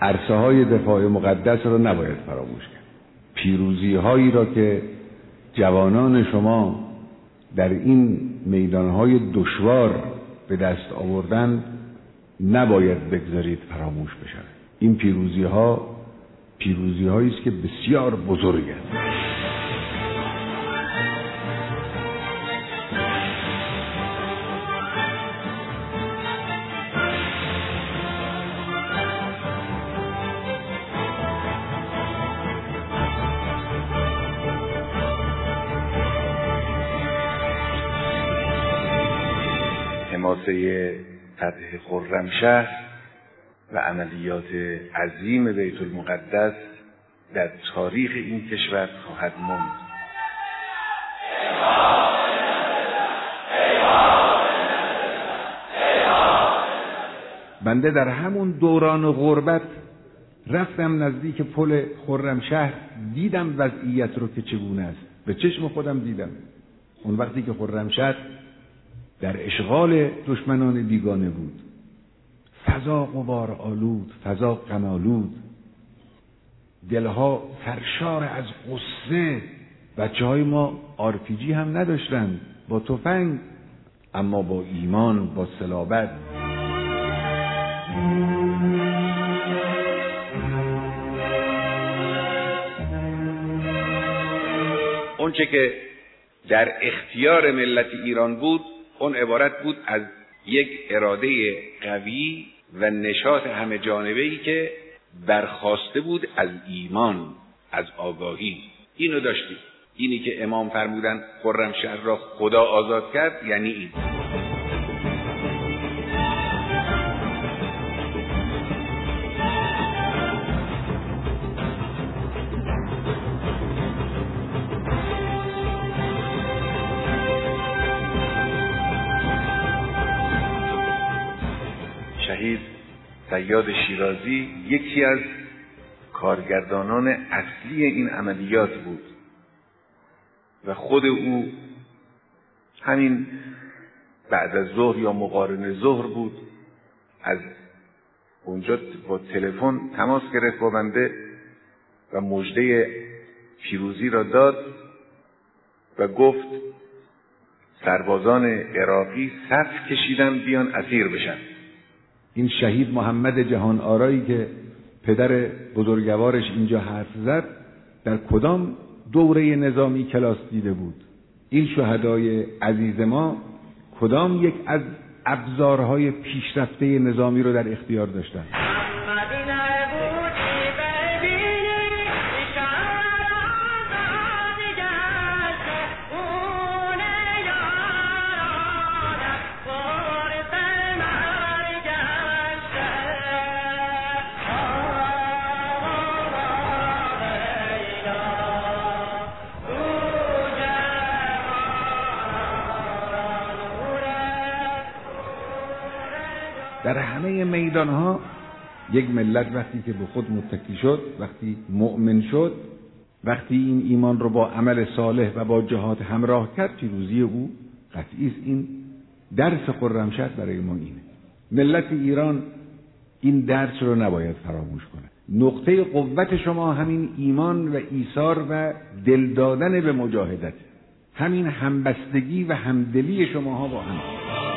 عرصه‌های دفاع مقدس را نباید فراموش کرد. پیروزی‌هایی را که جوانان شما در این میدان‌های دشوار به دست آوردن نباید بگذارید فراموش بشود. این پیروزی‌هایی است که بسیار بزرگ است. حماسه فتح خرمشهر و عملیات عظیم بیت المقدس در تاریخ این کشور خواهد ماند. بنده در همون دوران غربت رفتم نزدیک پل خرمشهر، دیدم وضعیت رو که چگونه است، به چشم خودم دیدم. اون وقتی که خرمشهر در اشغال دشمنان بیگانه بود، فضا غبار آلود، فضا غم آلود، دلها سرشار از غصه. بچه‌های ما RPG هم نداشتن، با تفنگ، اما با ایمان، با صلابت. اونچه که در اختیار ملت ایران بود، اون عبارت بود از یک اراده قوی و نشاط همه جانبه‌ای که برخاسته بود از ایمان، از آگاهی. اینو داشتیم. اینی که امام فرمودن خرمشهر را خدا آزاد کرد، یعنی این. شهید صیاد شیرازی یکی از کارگردانان اصلی این عملیات بود و خود او همین بعد از ظهر یا مقارن ظهر بود، از اونجا با تلفن تماس گرفت با بنده و مژده پیروزی را داد و گفت سربازان عراقی صف کشیدن بیان اسیر بشن. این شهید محمد جهان آرایی که پدر بزرگوارش اینجا حرف زد، در کدام دوره نظامی کلاس دیده بود؟ این شهدای عزیز ما کدام یک از ابزارهای پیشرفته نظامی رو در اختیار داشتن؟ در همه میدانها یک ملت وقتی که به خود متکی شد، وقتی مؤمن شد، وقتی این ایمان رو با عمل صالح و با جهاد همراه کرد، پیروزی او قطعی است. این درس خرمشهر برای ما اینه. ملت ایران این درس رو نباید فراموش کنه. نقطه قوت شما همین ایمان و ایثار و دل دادن به مجاهدت، همین همبستگی و همدلی شماها با هم.